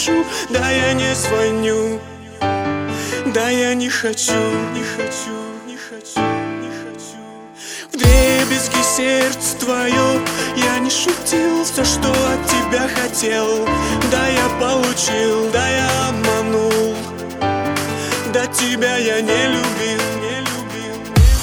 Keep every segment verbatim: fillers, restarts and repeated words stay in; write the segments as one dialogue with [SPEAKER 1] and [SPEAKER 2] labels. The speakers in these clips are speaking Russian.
[SPEAKER 1] пишу, да я не звоню, да я не хочу, не хочу, не хочу, не хочу. Вдребезги сердце твое, я не шутил, все, что от тебя хотел, да я получил, да я обманул, да тебя я не любил, не любил.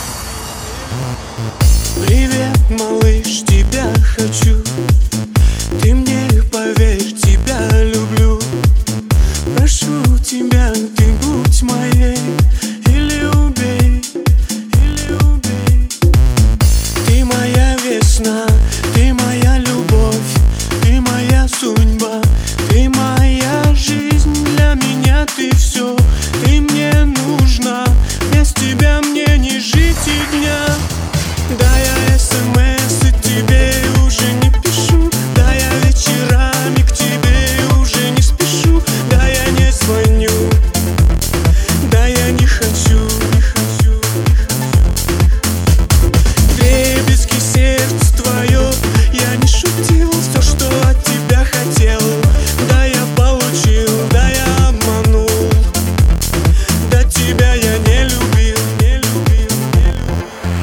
[SPEAKER 1] Привет, малыш, тебя хочу, ты мне поверь, тебя люблю. Прошу тебя, ты будь моей, или убей, или убей. Ты моя весна, ты моя любовь, ты моя судьба, ты моя жизнь, для меня ты все, ты мне нужна, без тебя мне не жить и дня. Да я смс тебе уже не пишу, да я вечерами к тебе уже не спешу, да я не звоню, да я не хочу, не хочу, не хочу. Вдребезги сердце твое, я не шутил, все, что от тебя хотел, да я получил, да я обманул, да тебя я не любил, не любил, не любил.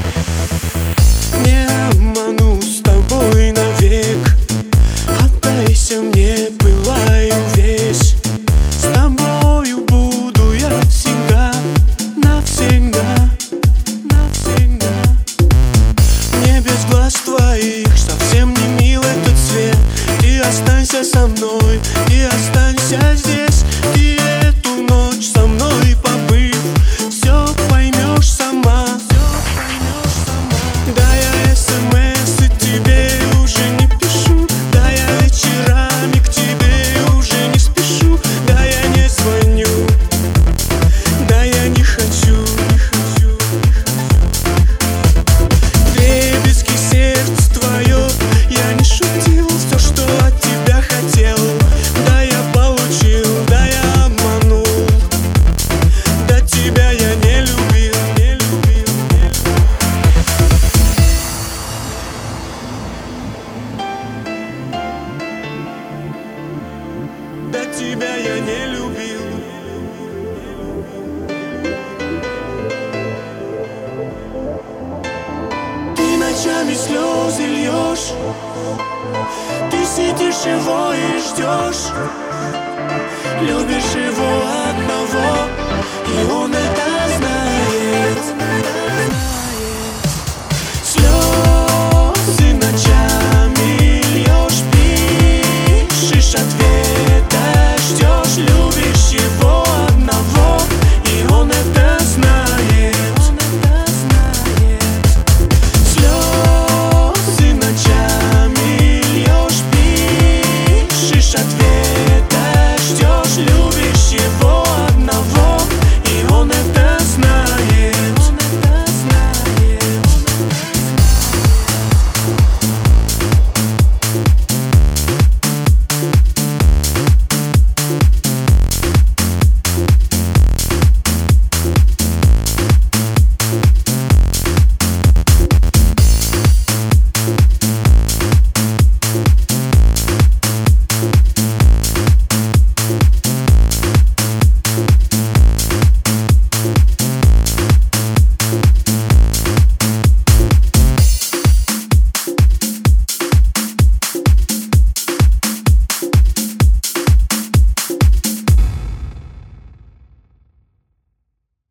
[SPEAKER 1] Не обману с тобой навек, отдайся мне, пылаю весь. С тобою буду я всегда, навсегда, навсегда. Мне без глаз твоих совсем не мил этот свет. Ты останься со мной, ты останься здесь. Ты эту ночь со мной побыв, все поймешь сама, все поймешь сама. Да я смс тебе уже не пишу, да я вечерами к тебе уже не спешу, да я не звоню, да я не хочу, не хочу, не хочу. Вдребезги сердце твое, я не шутил, все, что от тебя хотел, да я получил, да я обманул, да тебя я не любил, не любил, не любил. Да тебя я не любил. Ты ночами слезы льешь, ты сидишь его и ждешь, любишь его одного.